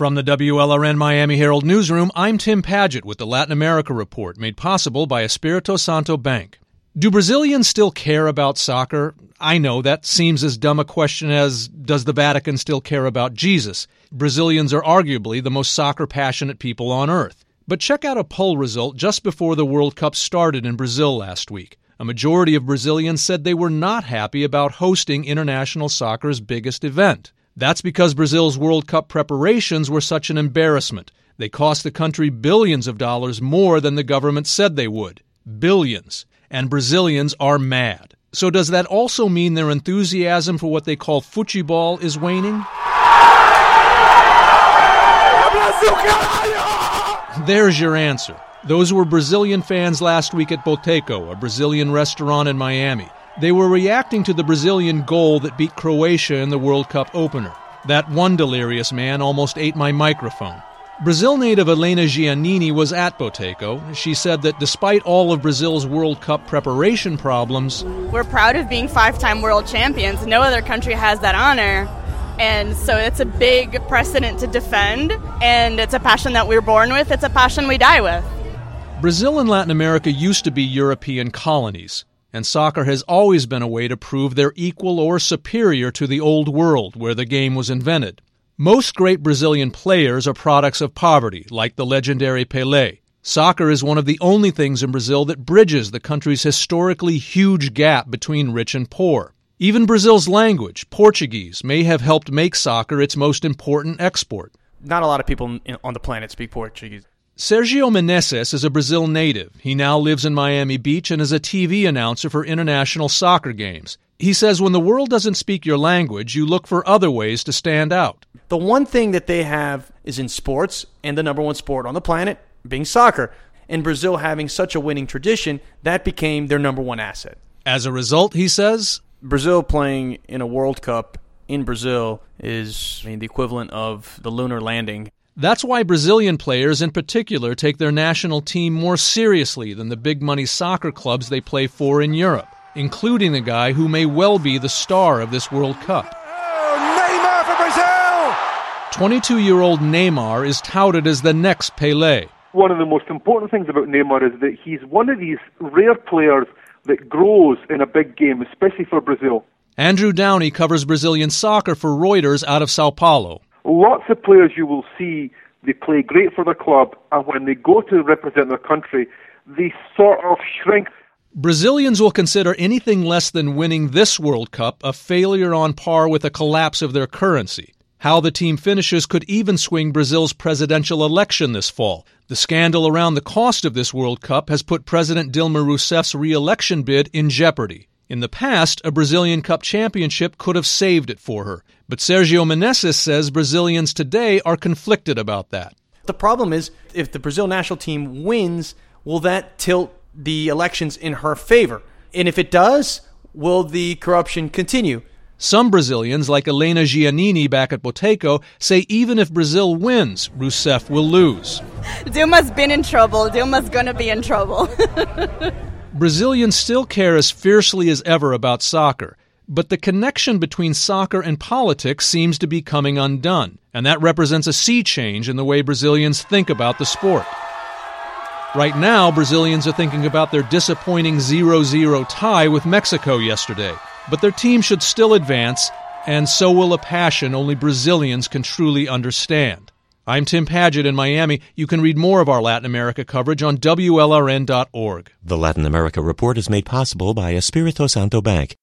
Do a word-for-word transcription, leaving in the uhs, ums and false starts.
From the W L R N Miami Herald Newsroom, I'm Tim Padgett with the Latin America Report, made possible by Espirito Santo Bank. Do Brazilians still care about soccer? I know that seems as dumb a question as, does the Vatican still care about Jesus? Brazilians are arguably the most soccer-passionate people on earth. But check out a poll result just before the World Cup started in Brazil last week. A majority of Brazilians said they were not happy about hosting international soccer's biggest event. That's because Brazil's World Cup preparations were such an embarrassment. They cost the country billions of dollars more than the government said they would. Billions. And Brazilians are mad. So does that also mean their enthusiasm for what they call futebol is waning? There's your answer. Those were Brazilian fans last week at Boteco, a Brazilian restaurant in Miami. They were reacting to the Brazilian goal that beat Croatia in the World Cup opener. That one delirious man almost ate my microphone. Brazil native Helena Giannini was at Boteco. She said that despite all of Brazil's World Cup preparation problems, we're proud of being five-time world champions. No other country has that honor. And so it's a big precedent to defend, and it's a passion that we're born with. It's a passion we die with. Brazil and Latin America used to be European colonies, and soccer has always been a way to prove they're equal or superior to the old world where the game was invented. Most great Brazilian players are products of poverty, like the legendary Pelé. Soccer is one of the only things in Brazil that bridges the country's historically huge gap between rich and poor. Even Brazil's language, Portuguese, may have helped make soccer its most important export. Not a lot of people on the planet speak Portuguese. Sergio Meneses is a Brazil native. He now lives in Miami Beach and is a T V announcer for international soccer games. He says when the world doesn't speak your language, you look for other ways to stand out. The one thing that they have is in sports, and the number one sport on the planet being soccer. And Brazil having such a winning tradition, that became their number one asset. As a result, he says, Brazil playing in a World Cup in Brazil is I mean, the equivalent of the lunar landing. That's why Brazilian players in particular take their national team more seriously than the big-money soccer clubs they play for in Europe, including the guy who may well be the star of this World Cup. Neymar for Brazil! twenty-two-year-old Neymar is touted as the next Pelé. One of the most important things about Neymar is that he's one of these rare players that grows in a big game, especially for Brazil. Andrew Downey covers Brazilian soccer for Reuters out of Sao Paulo. Lots of players you will see, they play great for their club, and when they go to represent their country, they sort of shrink. Brazilians will consider anything less than winning this World Cup a failure on par with a collapse of their currency. How the team finishes could even swing Brazil's presidential election this fall. The scandal around the cost of this World Cup has put President Dilma Rousseff's re-election bid in jeopardy. In the past, a Brazilian Cup championship could have saved it for her. But Sergio Meneses says Brazilians today are conflicted about that. The problem is, if the Brazil national team wins, will that tilt the elections in her favor? And if it does, will the corruption continue? Some Brazilians, like Helena Giannini back at Boteco, say even if Brazil wins, Rousseff will lose. Dilma's been in trouble. Dilma's going to be in trouble. Brazilians still care as fiercely as ever about soccer, but the connection between soccer and politics seems to be coming undone, and that represents a sea change in the way Brazilians think about the sport. Right now, Brazilians are thinking about their disappointing zero zero tie with Mexico yesterday, but their team should still advance, and so will a passion only Brazilians can truly understand. I'm Tim Padgett in Miami. You can read more of our Latin America coverage on W L R N dot org. The Latin America Report is made possible by Espirito Santo Bank,